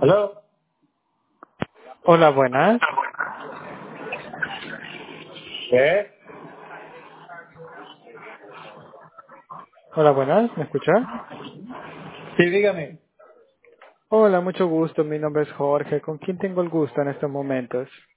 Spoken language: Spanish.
¿Aló? Hola, buenas. ¿Qué? Hola, buenas. ¿Me escucha? Sí, dígame. Hola, mucho gusto. Mi nombre es Jorge. ¿Con quién tengo el gusto en estos momentos?